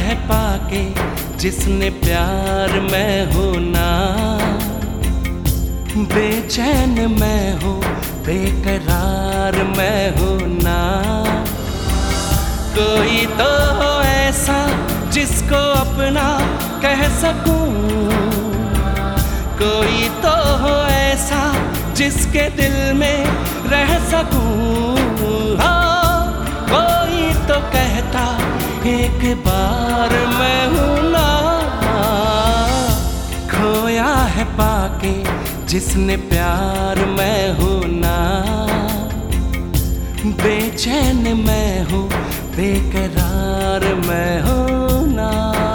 है पाके जिसने प्यार मैं हूँ ना। बेचैन मैं हूँ, बेकरार मैं हूँ ना। कोई तो हो ऐसा जिसको अपना कह सकूं, कोई तो हो ऐसा जिसके दिल में रह सकूं। हाँ, कोई तो कहता एक बार मैं हूँ ना। खोया है पाके जिसने प्यार मैं हूँ ना। बेचैन मैं हूँ, बेकरार मैं हूँ ना।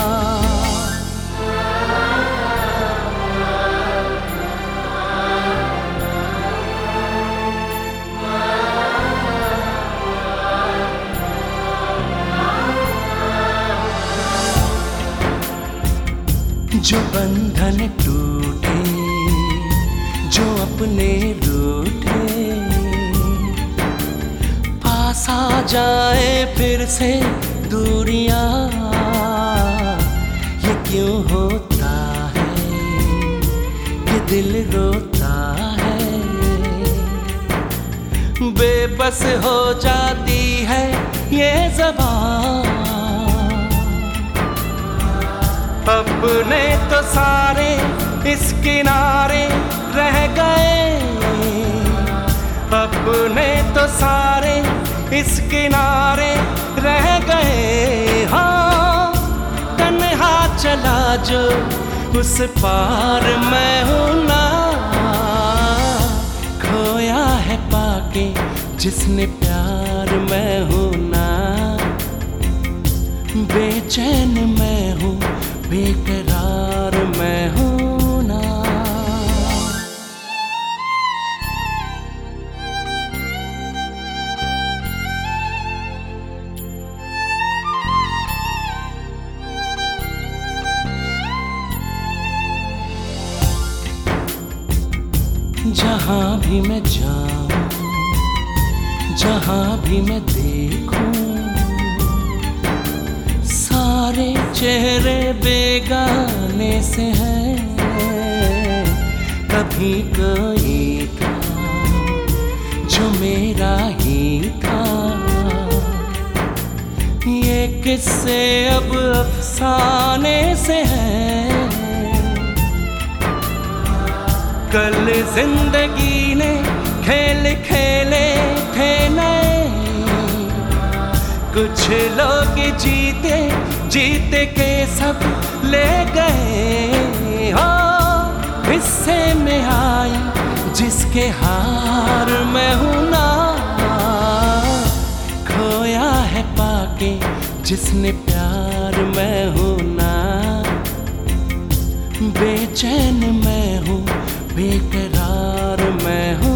जो बंधन टूटे, जो अपने रूठे, पास आ जाए फिर से दूरियां। ये क्यों होता है, ये दिल रोता है। बेबस हो जाती है ये ज़बान। अपने तो सारे इस किनारे रह गए, अपने तो सारे इस किनारे रह गए। हाँ, तन्हा चला जो उस पार मैं हूँ ना। खोया है पाके जिसने प्यार मैं हूँ ना। बेचैन मैं हूँ, बेकरार मैं हूँ ना। जहाँ भी मैं जाऊँ, जहाँ भी मैं देखूं, सारे चेहरे बेगाने से हैं। कभी कोई था जो मेरा ही था। ये किस्से अब अफसाने से हैं। कल जिंदगी ने खेल खेले थे नए, कुछ लोग जीते जीते के सब ले गए। हाँ, हिस्से में आई जिसके हार मैं हूँ ना। खोया है पाके जिसने प्यार मैं हूँ ना। बेचैन मैं हूँ, बेकरार मैं हूँ।